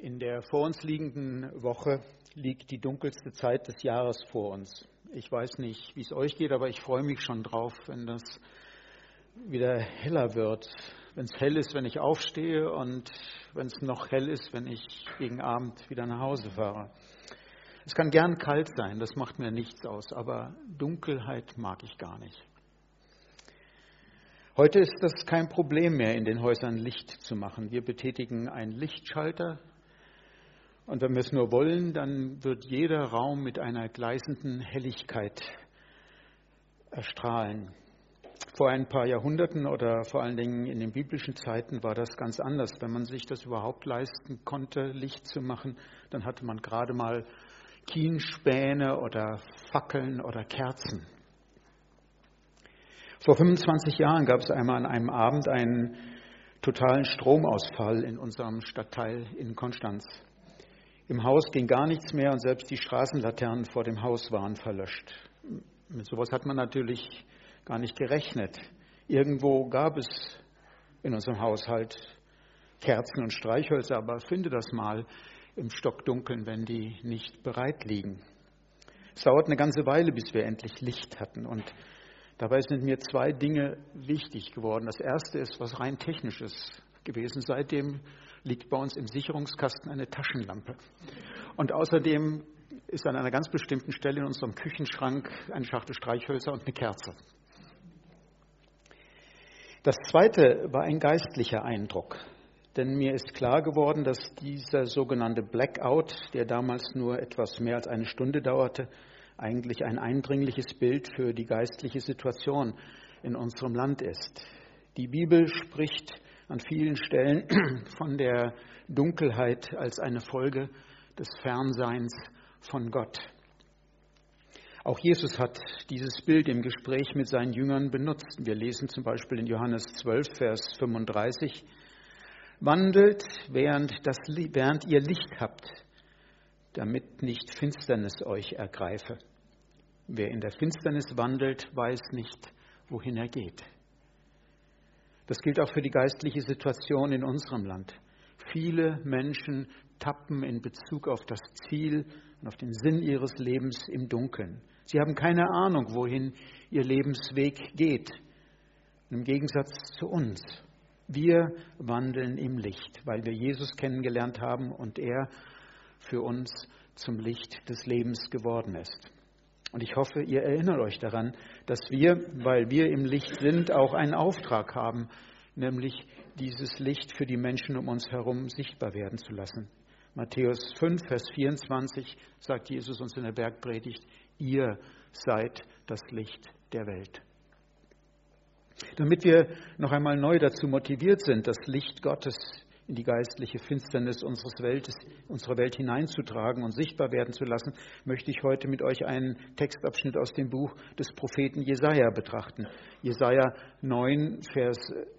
In der vor uns liegenden Woche liegt die dunkelste Zeit des Jahres vor uns. Ich weiß nicht, wie es euch geht, aber ich freue mich schon drauf, wenn das wieder heller wird. Wenn es hell ist, wenn ich aufstehe und wenn es noch hell ist, wenn ich gegen Abend wieder nach Hause fahre. Es kann gern kalt sein, das macht mir nichts aus, aber Dunkelheit mag ich gar nicht. Heute ist das kein Problem mehr, in den Häusern Licht zu machen. Wir betätigen einen Lichtschalter. Und wenn wir es nur wollen, dann wird jeder Raum mit einer gleißenden Helligkeit erstrahlen. Vor ein paar Jahrhunderten oder vor allen Dingen in den biblischen Zeiten war das ganz anders. Wenn man sich das überhaupt leisten konnte, Licht zu machen, dann hatte man gerade mal Kienspäne oder Fackeln oder Kerzen. Vor 25 Jahren gab es einmal an einem Abend einen totalen Stromausfall in unserem Stadtteil in Konstanz. Im Haus ging gar nichts mehr und selbst die Straßenlaternen vor dem Haus waren verlöscht. Mit sowas hat man natürlich gar nicht gerechnet. Irgendwo gab es in unserem Haushalt Kerzen und Streichhölzer, aber finde das mal im Stockdunkeln, wenn die nicht bereit liegen. Es dauert eine ganze Weile, bis wir endlich Licht hatten, und dabei sind mir zwei Dinge wichtig geworden. Das erste ist was rein Technisches gewesen. Seitdem liegt bei uns im Sicherungskasten eine Taschenlampe. Und außerdem ist an einer ganz bestimmten Stelle in unserem Küchenschrank eine Schachtel Streichhölzer und eine Kerze. Das zweite war ein geistlicher Eindruck. Denn mir ist klar geworden, dass dieser sogenannte Blackout, der damals nur etwas mehr als eine Stunde dauerte, eigentlich ein eindringliches Bild für die geistliche Situation in unserem Land ist. Die Bibel spricht an vielen Stellen von der Dunkelheit als eine Folge des Fernseins von Gott. Auch Jesus hat dieses Bild im Gespräch mit seinen Jüngern benutzt. Wir lesen zum Beispiel in Johannes 12, Vers 35, wandelt, während ihr Licht habt, damit nicht Finsternis euch ergreife. Wer in der Finsternis wandelt, weiß nicht, wohin er geht. Das gilt auch für die geistliche Situation in unserem Land. Viele Menschen tappen in Bezug auf das Ziel und auf den Sinn ihres Lebens im Dunkeln. Sie haben keine Ahnung, wohin ihr Lebensweg geht. Und im Gegensatz zu uns. Wir wandeln im Licht, weil wir Jesus kennengelernt haben und er für uns zum Licht des Lebens geworden ist. Und ich hoffe, ihr erinnert euch daran, dass wir, weil wir im Licht sind, auch einen Auftrag haben, nämlich dieses Licht für die Menschen um uns herum sichtbar werden zu lassen. Matthäus 5, Vers 24 sagt Jesus uns in der Bergpredigt, ihr seid das Licht der Welt. Damit wir noch einmal neu dazu motiviert sind, das Licht Gottes in die geistliche Finsternis unserer Welt hineinzutragen und sichtbar werden zu lassen, möchte ich heute mit euch einen Textabschnitt aus dem Buch des Propheten Jesaja betrachten. Jesaja 9, Vers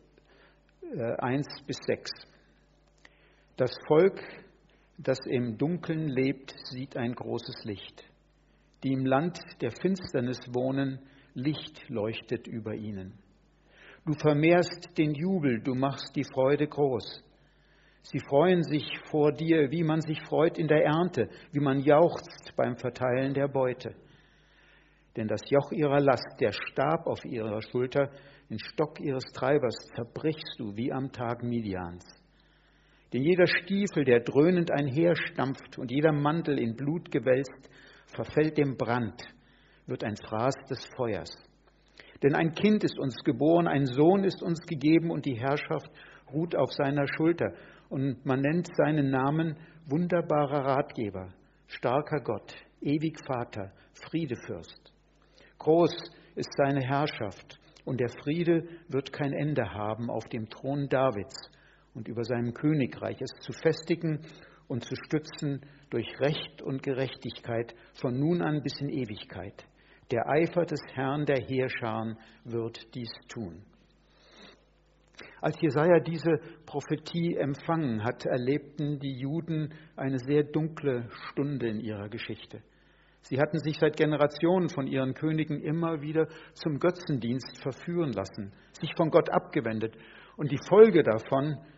1 bis 6. Das Volk, das im Dunkeln lebt, sieht ein großes Licht. Die im Land der Finsternis wohnen, Licht leuchtet über ihnen. Du vermehrst den Jubel, du machst die Freude groß. Sie freuen sich vor dir, wie man sich freut in der Ernte, wie man jauchzt beim Verteilen der Beute. Denn das Joch ihrer Last, der Stab auf ihrer Schulter, den Stock ihres Treibers zerbrichst du wie am Tag Midians. Denn jeder Stiefel, der dröhnend einherstampft und jeder Mantel in Blut gewälzt, verfällt dem Brand, wird ein Fraß des Feuers. Denn ein Kind ist uns geboren, ein Sohn ist uns gegeben und die Herrschaft ruht auf seiner Schulter. Und man nennt seinen Namen wunderbarer Ratgeber, starker Gott, ewig Vater, Friedefürst. Groß ist seine Herrschaft und der Friede wird kein Ende haben auf dem Thron Davids und über seinem Königreich, es zu festigen und zu stützen durch Recht und Gerechtigkeit von nun an bis in Ewigkeit. Der Eifer des Herrn der Heerscharen wird dies tun. Als Jesaja diese Prophetie empfangen hat, erlebten die Juden eine sehr dunkle Stunde in ihrer Geschichte. Sie hatten sich seit Generationen von ihren Königen immer wieder zum Götzendienst verführen lassen, sich von Gott abgewendet. Und die Folge davon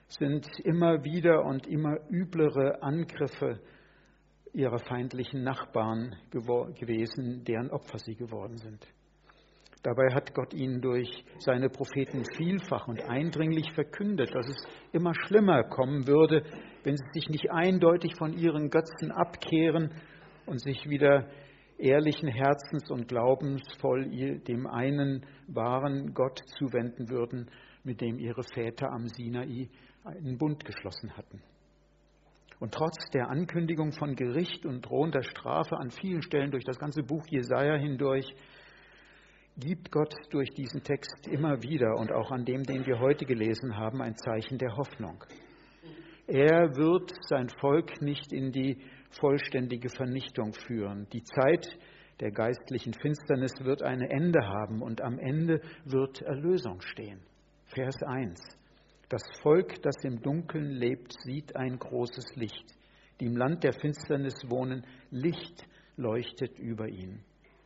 sind immer wieder und immer üblere Angriffe ihrer feindlichen Nachbarn gewesen, deren Opfer sie geworden sind. Dabei hat Gott ihnen durch seine Propheten vielfach und eindringlich verkündet, dass es immer schlimmer kommen würde, wenn sie sich nicht eindeutig von ihren Götzen abkehren und sich wieder ehrlichen Herzens und glaubensvoll dem einen wahren Gott zuwenden würden, mit dem ihre Väter am Sinai einen Bund geschlossen hatten. Und trotz der Ankündigung von Gericht und drohender Strafe an vielen Stellen durch das ganze Buch Jesaja hindurch, gibt Gott durch diesen Text immer wieder und auch an dem, den wir heute gelesen haben, ein Zeichen der Hoffnung. Er wird sein Volk nicht in die vollständige Vernichtung führen. Die Zeit der geistlichen Finsternis wird ein Ende haben und am Ende wird Erlösung stehen. Vers 1. Das Volk, das im Dunkeln lebt, sieht ein großes Licht. Die im Land der Finsternis wohnen, Licht leuchtet über ihnen.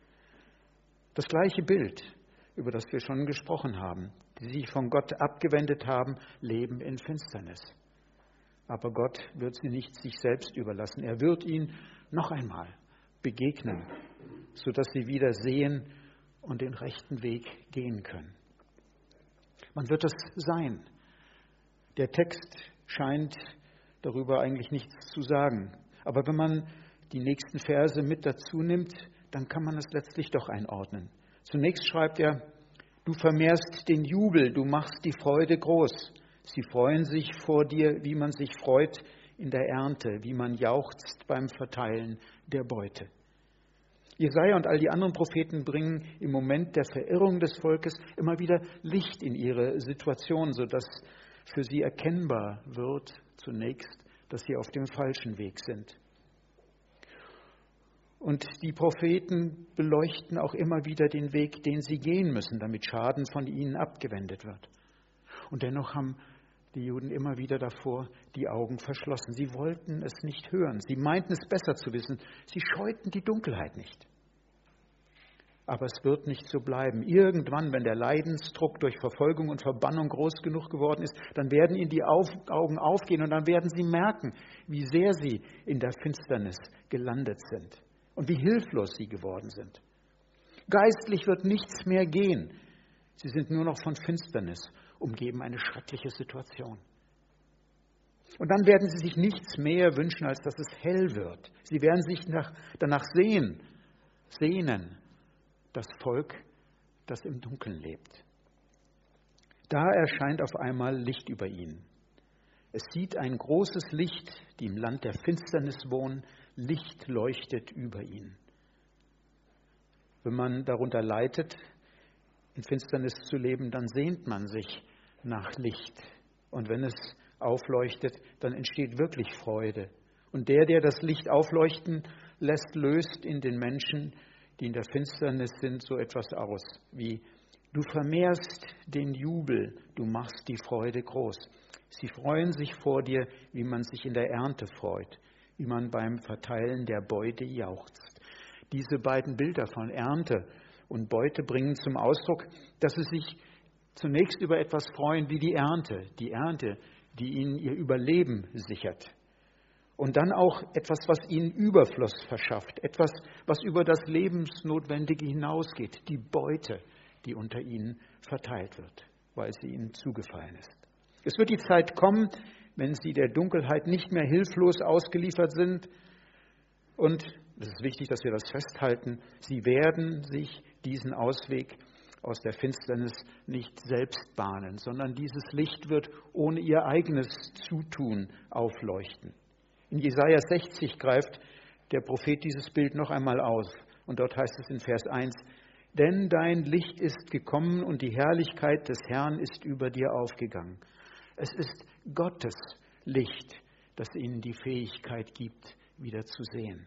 Das gleiche Bild, über das wir schon gesprochen haben. Die sich von Gott abgewendet haben, leben in Finsternis. Aber Gott wird sie nicht sich selbst überlassen. Er wird ihnen noch einmal begegnen, sodass sie wieder sehen und den rechten Weg gehen können. Wann wird das sein? Der Text scheint darüber eigentlich nichts zu sagen. Aber wenn man die nächsten Verse mit dazu nimmt, dann kann man es letztlich doch einordnen. Zunächst schreibt er, du vermehrst den Jubel, du machst die Freude groß. Sie freuen sich vor dir, wie man sich freut in der Ernte, wie man jauchzt beim Verteilen der Beute. Jesaja und all die anderen Propheten bringen im Moment der Verirrung des Volkes immer wieder Licht in ihre Situation, sodass für sie erkennbar wird zunächst, dass sie auf dem falschen Weg sind. Und die Propheten beleuchten auch immer wieder den Weg, den sie gehen müssen, damit Schaden von ihnen abgewendet wird. Und dennoch haben die Juden immer wieder davor die Augen verschlossen. Sie wollten es nicht hören. Sie meinten es besser zu wissen. Sie scheuten die Dunkelheit nicht. Aber es wird nicht so bleiben. Irgendwann, wenn der Leidensdruck durch Verfolgung und Verbannung groß genug geworden ist, dann werden ihnen die Augen aufgehen und dann werden sie merken, wie sehr sie in der Finsternis gelandet sind und wie hilflos sie geworden sind. Geistlich wird nichts mehr gehen. Sie sind nur noch von Finsternis umgeben, eine schreckliche Situation. Und dann werden sie sich nichts mehr wünschen, als dass es hell wird. Sie werden sich danach sehnen, das Volk, das im Dunkeln lebt. Da erscheint auf einmal Licht über ihnen. Es sieht ein großes Licht, die im Land der Finsternis wohnen, Licht leuchtet über ihnen. Wenn man darunter leidet, in Finsternis zu leben, dann sehnt man sich nach Licht. Und wenn es aufleuchtet, dann entsteht wirklich Freude. Und der das Licht aufleuchten lässt, löst in den Menschen, die in der Finsternis sind, so etwas aus, wie du vermehrst den Jubel, du machst die Freude groß. Sie freuen sich vor dir, wie man sich in der Ernte freut, wie man beim Verteilen der Beute jauchzt. Diese beiden Bilder von Ernte und Beute bringen zum Ausdruck, dass sie sich zunächst über etwas freuen wie die Ernte, die ihnen ihr Überleben sichert. Und dann auch etwas, was ihnen Überfluss verschafft, etwas, was über das Lebensnotwendige hinausgeht, die Beute, die unter ihnen verteilt wird, weil sie ihnen zugefallen ist. Es wird die Zeit kommen, wenn sie der Dunkelheit nicht mehr hilflos ausgeliefert sind. Und es ist wichtig, dass wir das festhalten, sie werden sich diesen Ausweg aus der Finsternis nicht selbst bahnen, sondern dieses Licht wird ohne ihr eigenes Zutun aufleuchten. In Jesaja 60 greift der Prophet dieses Bild noch einmal auf. Und dort heißt es in Vers 1, denn dein Licht ist gekommen und die Herrlichkeit des Herrn ist über dir aufgegangen. Es ist Gottes Licht, das ihnen die Fähigkeit gibt, wieder zu sehen.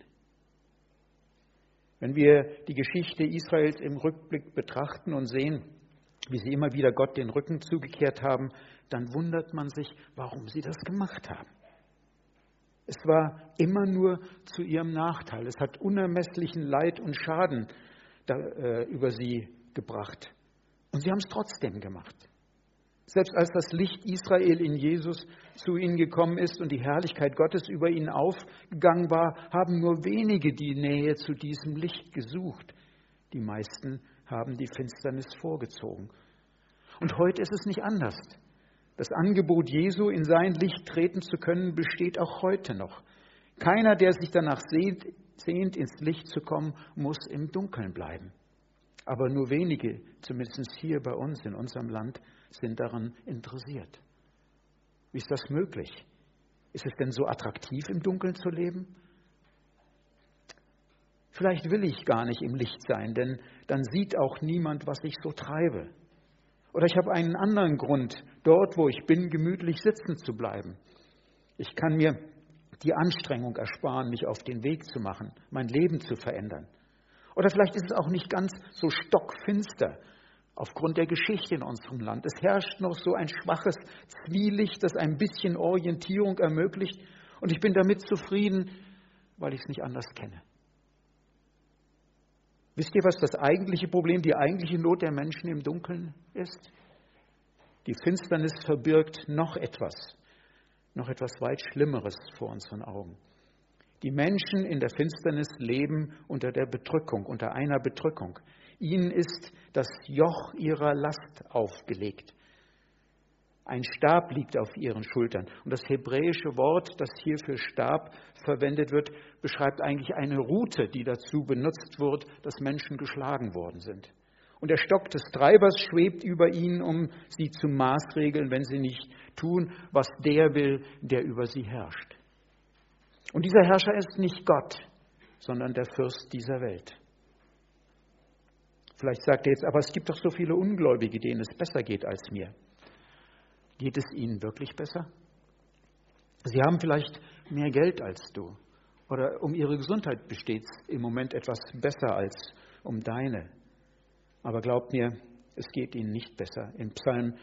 Wenn wir die Geschichte Israels im Rückblick betrachten und sehen, wie sie immer wieder Gott den Rücken zugekehrt haben, dann wundert man sich, warum sie das gemacht haben. Es war immer nur zu ihrem Nachteil. Es hat unermesslichen Leid und Schaden über sie gebracht. Und sie haben es trotzdem gemacht. Selbst als das Licht Israel in Jesus zu ihnen gekommen ist und die Herrlichkeit Gottes über ihnen aufgegangen war, haben nur wenige die Nähe zu diesem Licht gesucht. Die meisten haben die Finsternis vorgezogen. Und heute ist es nicht anders. Das Angebot Jesu, in sein Licht treten zu können, besteht auch heute noch. Keiner, der sich danach sehnt, ins Licht zu kommen, muss im Dunkeln bleiben. Aber nur wenige, zumindest hier bei uns in unserem Land, sind daran interessiert. Wie ist das möglich? Ist es denn so attraktiv, im Dunkeln zu leben? Vielleicht will ich gar nicht im Licht sein, denn dann sieht auch niemand, was ich so treibe. Oder ich habe einen anderen Grund, dort, wo ich bin, gemütlich sitzen zu bleiben. Ich kann mir die Anstrengung ersparen, mich auf den Weg zu machen, mein Leben zu verändern. Oder vielleicht ist es auch nicht ganz so stockfinster aufgrund der Geschichte in unserem Land. Es herrscht noch so ein schwaches Zwielicht, das ein bisschen Orientierung ermöglicht. Und ich bin damit zufrieden, weil ich es nicht anders kenne. Wisst ihr, was das eigentliche Problem, die eigentliche Not der Menschen im Dunkeln ist? Die Finsternis verbirgt noch etwas weit Schlimmeres vor unseren Augen. Die Menschen in der Finsternis leben unter einer Bedrückung. Ihnen ist das Joch ihrer Last aufgelegt. Ein Stab liegt auf ihren Schultern. Und das hebräische Wort, das hier für Stab verwendet wird, beschreibt eigentlich eine Rute, die dazu benutzt wird, dass Menschen geschlagen worden sind. Und der Stock des Treibers schwebt über ihnen, um sie zu maßregeln, wenn sie nicht tun, was der will, der über sie herrscht. Und dieser Herrscher ist nicht Gott, sondern der Fürst dieser Welt. Vielleicht sagt er jetzt, aber es gibt doch so viele Ungläubige, denen es besser geht als mir. Geht es ihnen wirklich besser? Sie haben vielleicht mehr Geld als du. Oder um ihre Gesundheit besteht es im Moment etwas besser als um deine. Aber glaubt mir, es geht ihnen nicht besser. In Psalm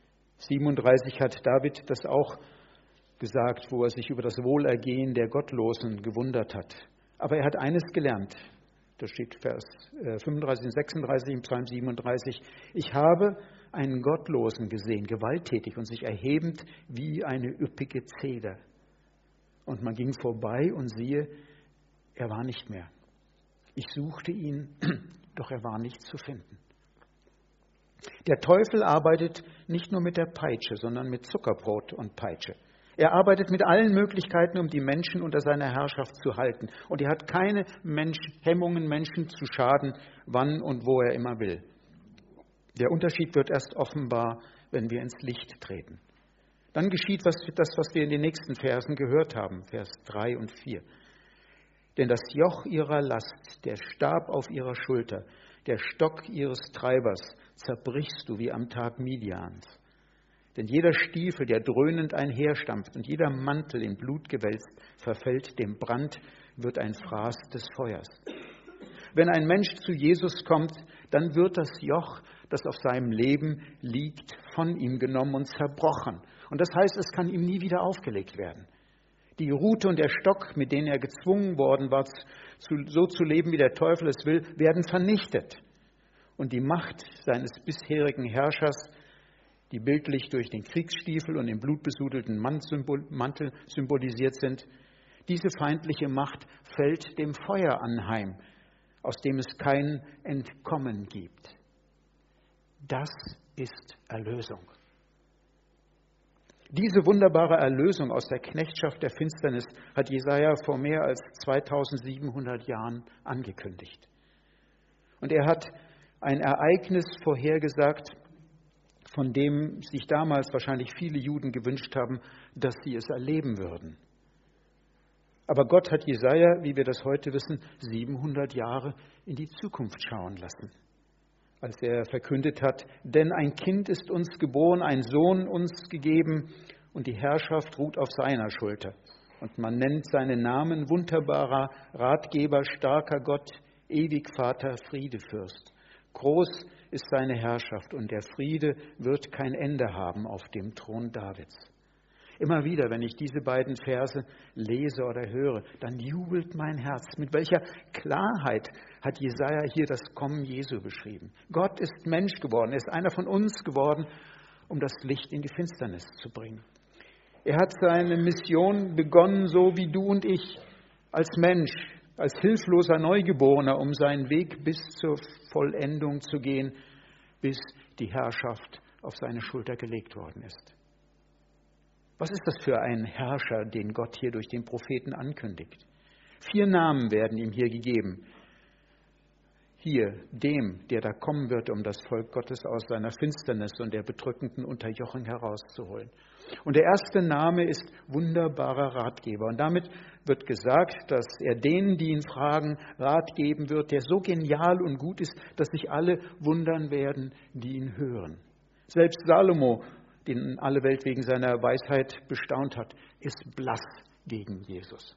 37 hat David das auch gesagt, wo er sich über das Wohlergehen der Gottlosen gewundert hat. Aber er hat eines gelernt. Da steht Vers 35 und 36 im Psalm 37. Ich habe einen Gottlosen gesehen, gewalttätig und sich erhebend wie eine üppige Zeder. Und man ging vorbei und siehe, er war nicht mehr. Ich suchte ihn, doch er war nicht zu finden. Der Teufel arbeitet nicht nur mit der Peitsche, sondern mit Zuckerbrot und Peitsche. Er arbeitet mit allen Möglichkeiten, um die Menschen unter seiner Herrschaft zu halten. Und er hat keine Hemmungen, Menschen zu schaden, wann und wo er immer will. Der Unterschied wird erst offenbar, wenn wir ins Licht treten. Dann geschieht was wir in den nächsten Versen gehört haben, Vers 3 und 4. Denn das Joch ihrer Last, der Stab auf ihrer Schulter, der Stock ihres Treibers zerbrichst du wie am Tag Midians. Denn jeder Stiefel, der dröhnend einherstampft und jeder Mantel in Blut gewälzt, verfällt dem Brand, wird ein Fraß des Feuers. Wenn ein Mensch zu Jesus kommt, dann wird das Joch, das auf seinem Leben liegt, von ihm genommen und zerbrochen. Und das heißt, es kann ihm nie wieder aufgelegt werden. Die Rute und der Stock, mit denen er gezwungen worden war, so zu leben, wie der Teufel es will, werden vernichtet. Und die Macht seines bisherigen Herrschers, die bildlich durch den Kriegsstiefel und den blutbesudelten Mantel symbolisiert sind, diese feindliche Macht fällt dem Feuer anheim, aus dem es kein Entkommen gibt. Das ist Erlösung. Diese wunderbare Erlösung aus der Knechtschaft der Finsternis hat Jesaja vor mehr als 2700 Jahren angekündigt. Und er hat ein Ereignis vorhergesagt, von dem sich damals wahrscheinlich viele Juden gewünscht haben, dass sie es erleben würden. Aber Gott hat Jesaja, wie wir das heute wissen, 700 Jahre in die Zukunft schauen lassen, als er verkündet hat, denn ein Kind ist uns geboren, ein Sohn uns gegeben und die Herrschaft ruht auf seiner Schulter. Und man nennt seinen Namen wunderbarer Ratgeber, starker Gott, ewig Vater, Friedefürst. Groß ist seine Herrschaft und der Friede wird kein Ende haben auf dem Thron Davids. Immer wieder, wenn ich diese beiden Verse lese oder höre, dann jubelt mein Herz. Mit welcher Klarheit hat Jesaja hier das Kommen Jesu beschrieben. Gott ist Mensch geworden, er ist einer von uns geworden um das Licht in die Finsternis zu bringen. Er hat seine Mission begonnen, so wie du und ich, als Mensch, als hilfloser Neugeborener, um seinen Weg bis zur Vollendung zu gehen, bis die Herrschaft auf seine Schulter gelegt worden ist. Was ist das für ein Herrscher, den Gott hier durch den Propheten ankündigt? 4 Namen werden ihm hier gegeben. Hier, dem, der da kommen wird, um das Volk Gottes aus seiner Finsternis und der bedrückenden Unterjochung herauszuholen. Und der erste Name ist wunderbarer Ratgeber. Und damit wird gesagt, dass er denen, die ihn fragen, Rat geben wird, der so genial und gut ist, dass sich alle wundern werden, die ihn hören. Selbst Salomo, den alle Welt wegen seiner Weisheit bestaunt hat, ist blass gegen Jesus.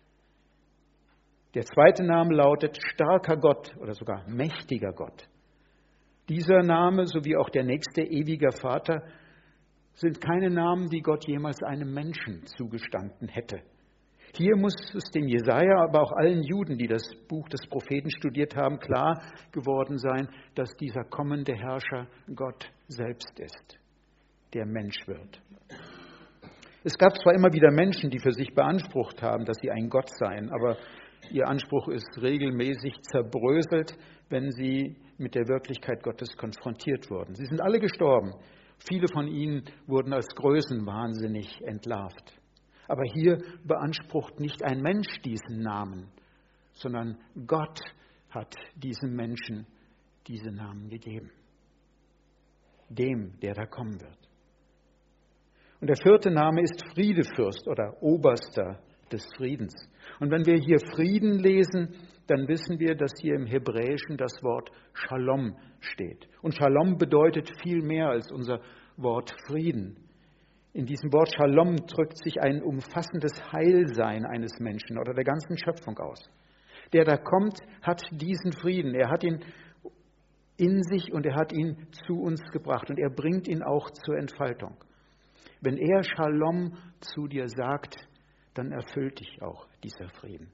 Der zweite Name lautet starker Gott oder sogar mächtiger Gott. Dieser Name sowie auch der nächste ewiger Vater sind keine Namen, die Gott jemals einem Menschen zugestanden hätte. Hier muss es dem Jesaja, aber auch allen Juden, die das Buch des Propheten studiert haben, klar geworden sein, dass dieser kommende Herrscher Gott selbst ist, der Mensch wird. Es gab zwar immer wieder Menschen, die für sich beansprucht haben, dass sie ein Gott seien, aber ihr Anspruch ist regelmäßig zerbröselt, wenn sie mit der Wirklichkeit Gottes konfrontiert wurden. Sie sind alle gestorben. Viele von ihnen wurden als größenwahnsinnig entlarvt. Aber hier beansprucht nicht ein Mensch diesen Namen, sondern Gott hat diesem Menschen diese Namen gegeben. Dem, der da kommen wird. Und der 4. Name ist Friedefürst oder Oberster des Friedens. Und wenn wir hier Frieden lesen, dann wissen wir, dass hier im Hebräischen das Wort Shalom steht. Und Shalom bedeutet viel mehr als unser Wort Frieden. In diesem Wort Shalom drückt sich ein umfassendes Heilsein eines Menschen oder der ganzen Schöpfung aus. Der da kommt, hat diesen Frieden. Er hat ihn in sich und er hat ihn zu uns gebracht. Und er bringt ihn auch zur Entfaltung. Wenn er Shalom zu dir sagt, dann erfüllt dich auch dieser Frieden.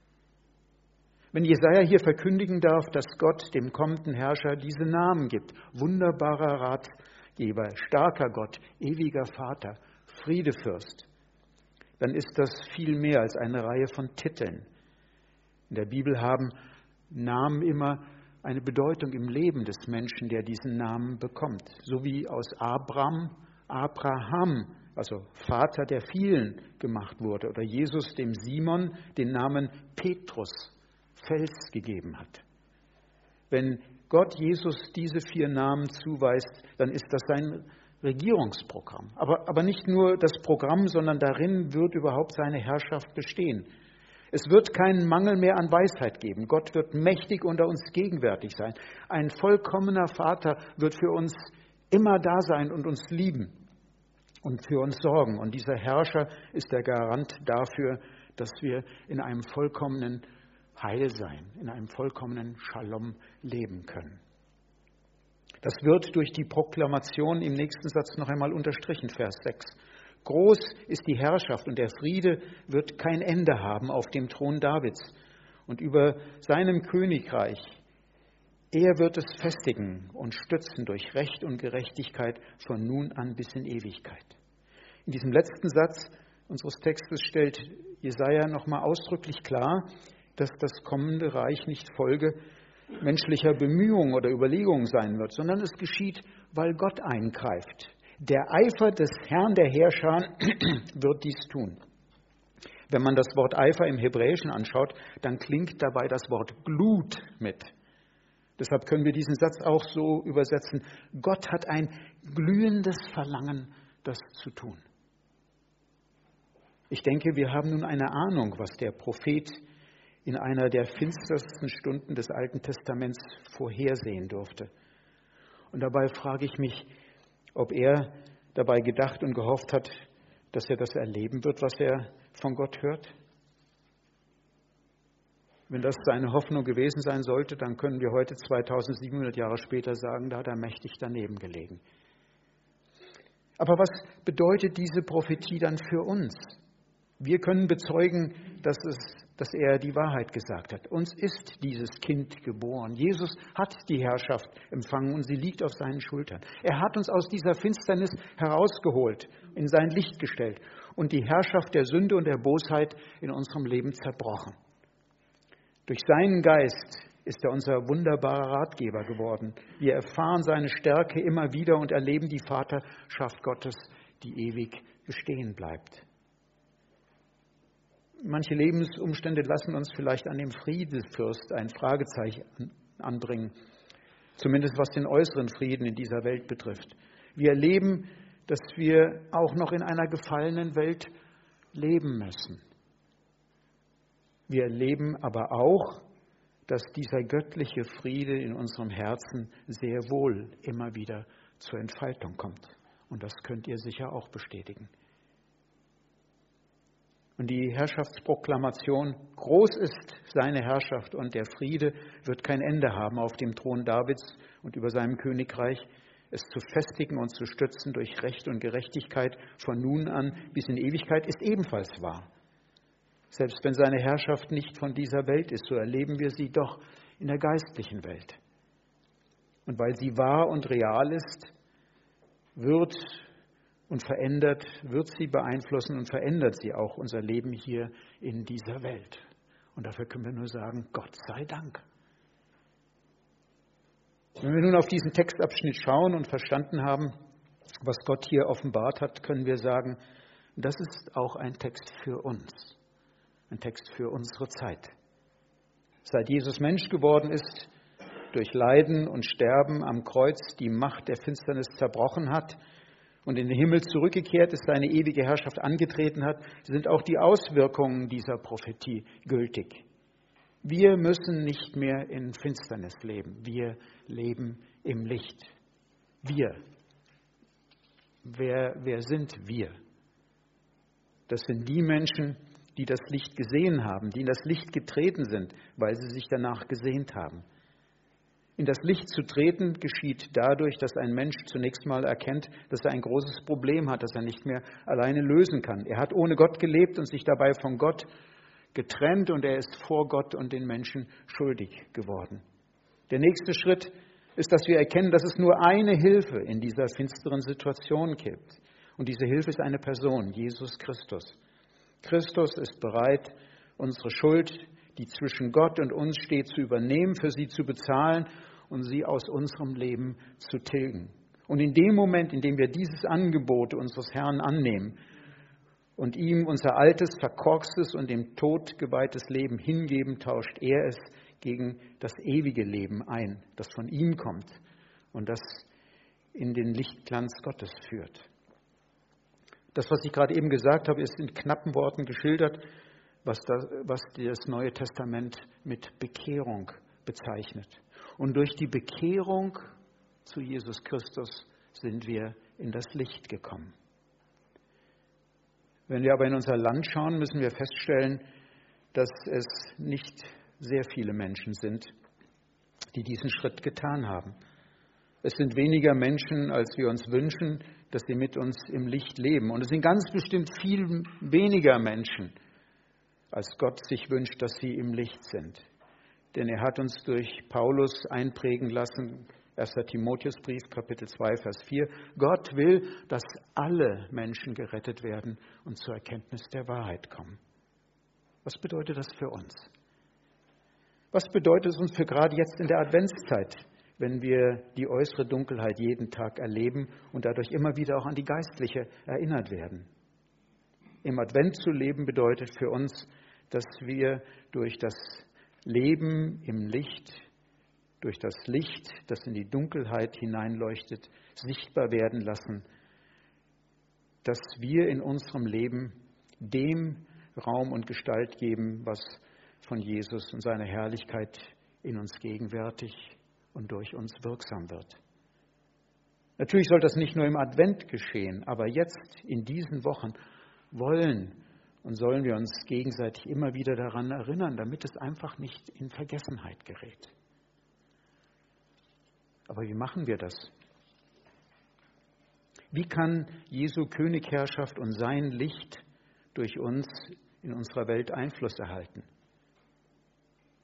Wenn Jesaja hier verkündigen darf, dass Gott dem kommenden Herrscher diese Namen gibt, wunderbarer Ratgeber, starker Gott, ewiger Vater, Friedefürst, dann ist das viel mehr als eine Reihe von Titeln. In der Bibel haben Namen immer eine Bedeutung im Leben des Menschen, der diesen Namen bekommt. So wie aus Abraham, also Vater der vielen, gemacht wurde, oder Jesus dem Simon den Namen Petrus, Fels, gegeben hat. Wenn Gott Jesus diese 4 Namen zuweist, dann ist das sein Regierungsprogramm. Aber nicht nur das Programm, sondern darin wird überhaupt seine Herrschaft bestehen. Es wird keinen Mangel mehr an Weisheit geben. Gott wird mächtig unter uns gegenwärtig sein. Ein vollkommener Vater wird für uns immer da sein und uns lieben und für uns sorgen. Und dieser Herrscher ist der Garant dafür, dass wir in einem vollkommenen Heilsein, in einem vollkommenen Shalom leben können. Das wird durch die Proklamation im nächsten Satz noch einmal unterstrichen, Vers 6. Groß ist die Herrschaft und der Friede wird kein Ende haben auf dem Thron Davids und über seinem Königreich. Er wird es festigen und stützen durch Recht und Gerechtigkeit von nun an bis in Ewigkeit. In diesem letzten Satz unseres Textes stellt Jesaja nochmal ausdrücklich klar, dass das kommende Reich nicht Folge menschlicher Bemühungen oder Überlegungen sein wird, sondern es geschieht, weil Gott eingreift. Der Eifer des Herrn der Herrscher wird dies tun. Wenn man das Wort Eifer im Hebräischen anschaut, dann klingt dabei das Wort Glut mit. Deshalb können wir diesen Satz auch so übersetzen: Gott hat ein glühendes Verlangen, das zu tun. Ich denke, wir haben nun eine Ahnung, was der Prophet in einer der finstersten Stunden des Alten Testaments vorhersehen durfte. Und dabei frage ich mich, ob er dabei gedacht und gehofft hat, dass er das erleben wird, was er von Gott hört. Wenn das seine Hoffnung gewesen sein sollte, dann können wir heute 2700 Jahre später sagen, da hat er mächtig daneben gelegen. Aber was bedeutet diese Prophetie dann für uns? Wir können bezeugen, dass es dass er die Wahrheit gesagt hat. Uns ist dieses Kind geboren. Jesus hat die Herrschaft empfangen und sie liegt auf seinen Schultern. Er hat uns aus dieser Finsternis herausgeholt, in sein Licht gestellt und die Herrschaft der Sünde und der Bosheit in unserem Leben zerbrochen. Durch seinen Geist ist er unser wunderbarer Ratgeber geworden. Wir erfahren seine Stärke immer wieder und erleben die Vaterschaft Gottes, die ewig bestehen bleibt. Manche Lebensumstände lassen uns vielleicht an dem Friedefürst ein Fragezeichen anbringen, zumindest was den äußeren Frieden in dieser Welt betrifft. Wir erleben, dass wir auch noch in einer gefallenen Welt leben müssen. Wir erleben aber auch, dass dieser göttliche Friede in unserem Herzen sehr wohl immer wieder zur Entfaltung kommt. Und das könnt ihr sicher auch bestätigen. Und die Herrschaftsproklamation, groß ist seine Herrschaft und der Friede wird kein Ende haben auf dem Thron Davids und über seinem Königreich, es zu festigen und zu stützen durch Recht und Gerechtigkeit von nun an bis in Ewigkeit, ist ebenfalls wahr. Selbst wenn seine Herrschaft nicht von dieser Welt ist, so erleben wir sie doch in der geistlichen Welt. Und weil sie wahr und real ist, wird sie beeinflussen und verändert sie auch unser Leben hier in dieser Welt. Und dafür können wir nur sagen, Gott sei Dank. Wenn wir nun auf diesen Textabschnitt schauen und verstanden haben, was Gott hier offenbart hat, können wir sagen, das ist auch ein Text für uns, ein Text für unsere Zeit. Seit Jesus Mensch geworden ist, durch Leiden und Sterben am Kreuz die Macht der Finsternis zerbrochen hat und in den Himmel zurückgekehrt ist, seine ewige Herrschaft angetreten hat, sind auch die Auswirkungen dieser Prophetie gültig. Wir müssen nicht mehr in Finsternis leben. Wir leben im Licht. Wir. Wer sind wir? Das sind die Menschen, die das Licht gesehen haben, die in das Licht getreten sind, weil sie sich danach gesehnt haben. In das Licht zu treten geschieht dadurch, dass ein Mensch zunächst mal erkennt, dass er ein großes Problem hat, das er nicht mehr alleine lösen kann. Er hat ohne Gott gelebt und sich dabei von Gott getrennt und er ist vor Gott und den Menschen schuldig geworden. Der nächste Schritt ist, dass wir erkennen, dass es nur eine Hilfe in dieser finsteren Situation gibt. Und diese Hilfe ist eine Person, Jesus Christus. Christus ist bereit, unsere Schuld, die zwischen Gott und uns steht, zu übernehmen, für sie zu bezahlen und sie aus unserem Leben zu tilgen. Und in dem Moment, in dem wir dieses Angebot unseres Herrn annehmen und ihm unser altes, verkorkstes und dem Tod geweihtes Leben hingeben, tauscht er es gegen das ewige Leben ein, das von ihm kommt und das in den Lichtglanz Gottes führt. Das, was ich gerade eben gesagt habe, ist in knappen Worten geschildert, was das Neue Testament mit Bekehrung bezeichnet. Und durch die Bekehrung zu Jesus Christus sind wir in das Licht gekommen. Wenn wir aber in unser Land schauen, müssen wir feststellen, dass es nicht sehr viele Menschen sind, die diesen Schritt getan haben. Es sind weniger Menschen, als wir uns wünschen, dass sie mit uns im Licht leben. Und es sind ganz bestimmt viel weniger Menschen, als Gott sich wünscht, dass sie im Licht sind. Denn er hat uns durch Paulus einprägen lassen, 1. Timotheusbrief, Kapitel 2, Vers 4, Gott will, dass alle Menschen gerettet werden und zur Erkenntnis der Wahrheit kommen. Was bedeutet das für uns? Was bedeutet es uns für gerade jetzt in der Adventszeit, wenn wir die äußere Dunkelheit jeden Tag erleben und dadurch immer wieder auch an die geistliche erinnert werden? Im Advent zu leben bedeutet für uns, dass wir durch das Leben im Licht, durch das Licht, das in die Dunkelheit hineinleuchtet, sichtbar werden lassen, dass wir in unserem Leben dem Raum und Gestalt geben, was von Jesus und seiner Herrlichkeit in uns gegenwärtig und durch uns wirksam wird. Natürlich soll das nicht nur im Advent geschehen, aber jetzt in diesen Wochen wollen und sollen wir uns gegenseitig immer wieder daran erinnern, damit es einfach nicht in Vergessenheit gerät. Aber wie machen wir das? Wie kann Jesu Königherrschaft und sein Licht durch uns in unserer Welt Einfluss erhalten?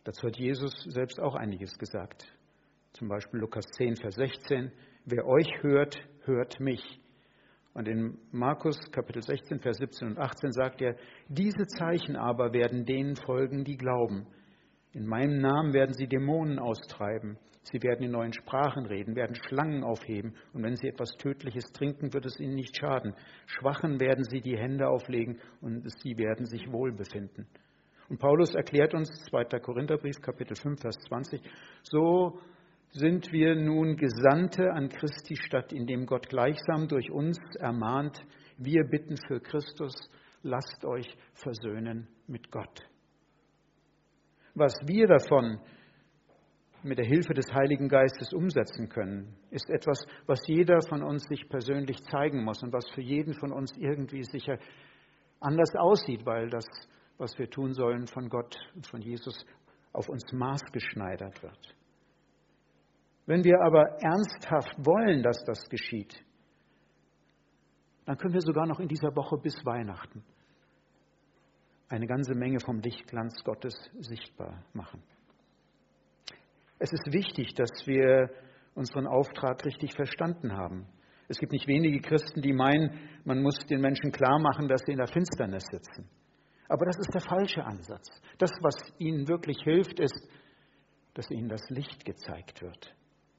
Dazu hat Jesus selbst auch einiges gesagt. Zum Beispiel Lukas 10, Vers 16, wer euch hört, hört mich. Und in Markus Kapitel 16, Vers 17 und 18 sagt er, diese Zeichen aber werden denen folgen, die glauben. In meinem Namen werden sie Dämonen austreiben. Sie werden in neuen Sprachen reden, werden Schlangen aufheben. Und wenn sie etwas Tödliches trinken, wird es ihnen nicht schaden. Schwachen werden sie die Hände auflegen und sie werden sich wohl befinden. Und Paulus erklärt uns, 2. Korintherbrief, Kapitel 5, Vers 20, so sind wir nun Gesandte an Christi Stadt, indem Gott gleichsam durch uns ermahnt, wir bitten für Christus, lasst euch versöhnen mit Gott. Was wir davon mit der Hilfe des Heiligen Geistes umsetzen können, ist etwas, was jeder von uns sich persönlich zeigen muss und was für jeden von uns irgendwie sicher anders aussieht, weil das, was wir tun sollen, von Gott und von Jesus auf uns maßgeschneidert wird. Wenn wir aber ernsthaft wollen, dass das geschieht, dann können wir sogar noch in dieser Woche bis Weihnachten eine ganze Menge vom Lichtglanz Gottes sichtbar machen. Es ist wichtig, dass wir unseren Auftrag richtig verstanden haben. Es gibt nicht wenige Christen, die meinen, man muss den Menschen klar machen, dass sie in der Finsternis sitzen. Aber das ist der falsche Ansatz. Das, was ihnen wirklich hilft, ist, dass ihnen das Licht gezeigt wird.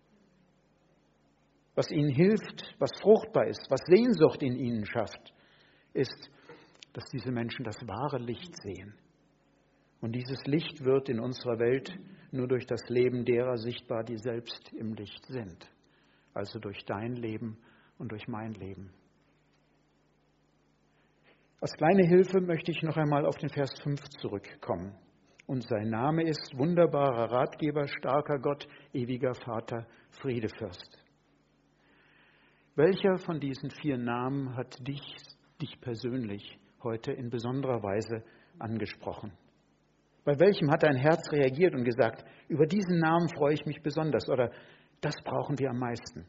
Was ihnen hilft, was fruchtbar ist, was Sehnsucht in ihnen schafft, ist, dass diese Menschen das wahre Licht sehen. Und dieses Licht wird in unserer Welt nur durch das Leben derer sichtbar, die selbst im Licht sind. Also durch dein Leben und durch mein Leben. Als kleine Hilfe möchte ich noch einmal auf den Vers 5 zurückkommen. Und sein Name ist wunderbarer Ratgeber, starker Gott, ewiger Vater, Friedefürst. Welcher von diesen 4 Namen hat dich persönlich heute in besonderer Weise angesprochen? Bei welchem hat dein Herz reagiert und gesagt, über diesen Namen freue ich mich besonders oder das brauchen wir am meisten?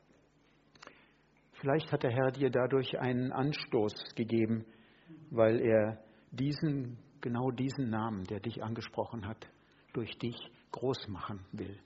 Vielleicht hat der Herr dir dadurch einen Anstoß gegeben, weil er genau diesen Namen, der dich angesprochen hat, durch dich groß machen will.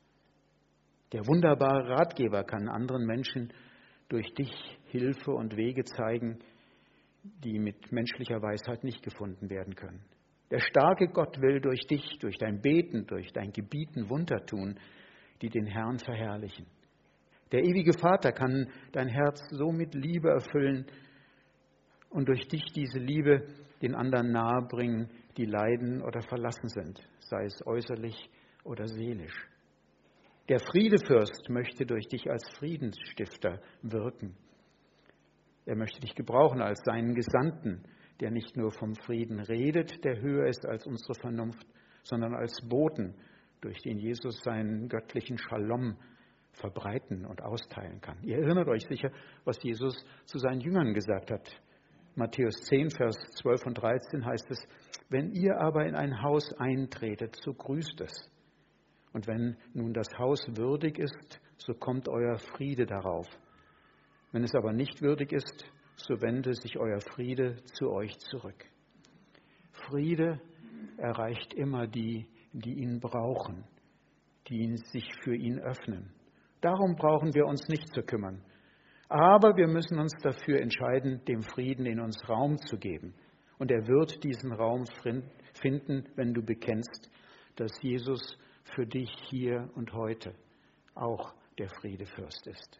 Der wunderbare Ratgeber kann anderen Menschen durch dich Hilfe und Wege zeigen, die mit menschlicher Weisheit nicht gefunden werden können. Der starke Gott will durch dich, durch dein Beten, durch dein Gebieten Wunder tun, die den Herrn verherrlichen. Der ewige Vater kann dein Herz so mit Liebe erfüllen und durch dich diese Liebe den anderen nahebringen, die leiden oder verlassen sind, sei es äußerlich oder seelisch. Der Friedefürst möchte durch dich als Friedensstifter wirken. Er möchte dich gebrauchen als seinen Gesandten, der nicht nur vom Frieden redet, der höher ist als unsere Vernunft, sondern als Boten, durch den Jesus seinen göttlichen Shalom verbreiten und austeilen kann. Ihr erinnert euch sicher, was Jesus zu seinen Jüngern gesagt hat. Matthäus 10, Vers 12 und 13 heißt es, wenn ihr aber in ein Haus eintretet, so grüßt es. Und wenn nun das Haus würdig ist, so kommt euer Friede darauf. Wenn es aber nicht würdig ist, so wende sich euer Friede zu euch zurück. Friede erreicht immer die, die ihn brauchen, die sich für ihn öffnen. Darum brauchen wir uns nicht zu kümmern. Aber wir müssen uns dafür entscheiden, dem Frieden in uns Raum zu geben. Und er wird diesen Raum finden, wenn du bekennst, dass Jesus für dich hier und heute auch der Friedefürst ist.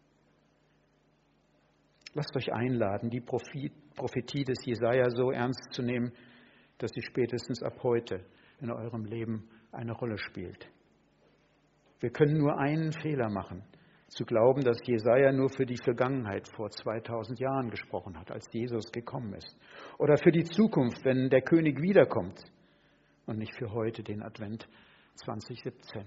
Lasst euch einladen, die Prophetie des Jesaja so ernst zu nehmen, dass sie spätestens ab heute in eurem Leben eine Rolle spielt. Wir können nur einen Fehler machen, zu glauben, dass Jesaja nur für die Vergangenheit vor 2000 Jahren gesprochen hat, als Jesus gekommen ist. Oder für die Zukunft, wenn der König wiederkommt und nicht für heute, den Advent 2017.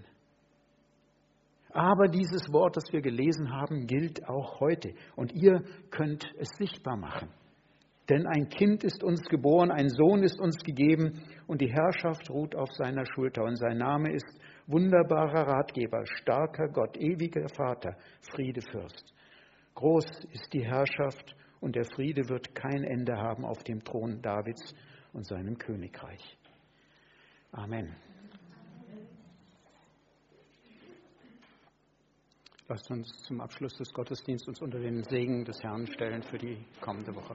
Aber dieses Wort, das wir gelesen haben, gilt auch heute. Und ihr könnt es sichtbar machen. Denn ein Kind ist uns geboren, ein Sohn ist uns gegeben und die Herrschaft ruht auf seiner Schulter. Und sein Name ist wunderbarer Ratgeber, starker Gott, ewiger Vater, Friedefürst. Groß ist die Herrschaft und der Friede wird kein Ende haben auf dem Thron Davids und seinem Königreich. Amen. Lasst uns zum Abschluss des Gottesdienstes uns unter den Segen des Herrn stellen für die kommende Woche.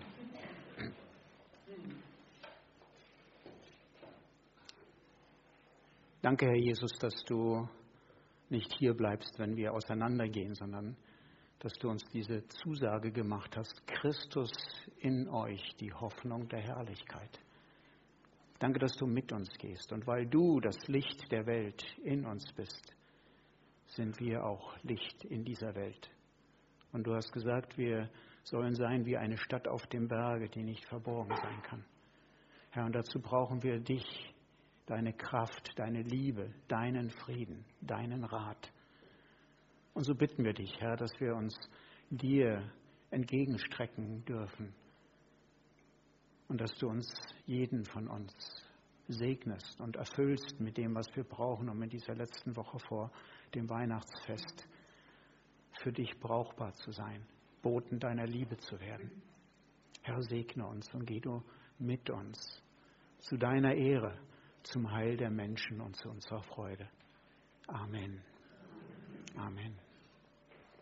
Danke, Herr Jesus, dass du nicht hier bleibst, wenn wir auseinandergehen, sondern dass du uns diese Zusage gemacht hast, Christus in euch, die Hoffnung der Herrlichkeit. Danke, dass du mit uns gehst. Und weil du das Licht der Welt in uns bist, sind wir auch Licht in dieser Welt. Und du hast gesagt, wir sollen sein wie eine Stadt auf dem Berge, die nicht verborgen sein kann. Herr, und dazu brauchen wir dich, deine Kraft, deine Liebe, deinen Frieden, deinen Rat. Und so bitten wir dich, Herr, dass wir uns dir entgegenstrecken dürfen und dass du uns, jeden von uns, segnest und erfüllst mit dem, was wir brauchen, um in dieser letzten Woche vor dem Weihnachtsfest für dich brauchbar zu sein, Boten deiner Liebe zu werden. Herr, segne uns und geh du mit uns zu deiner Ehre, zum Heil der Menschen und zu unserer Freude. Amen. Amen.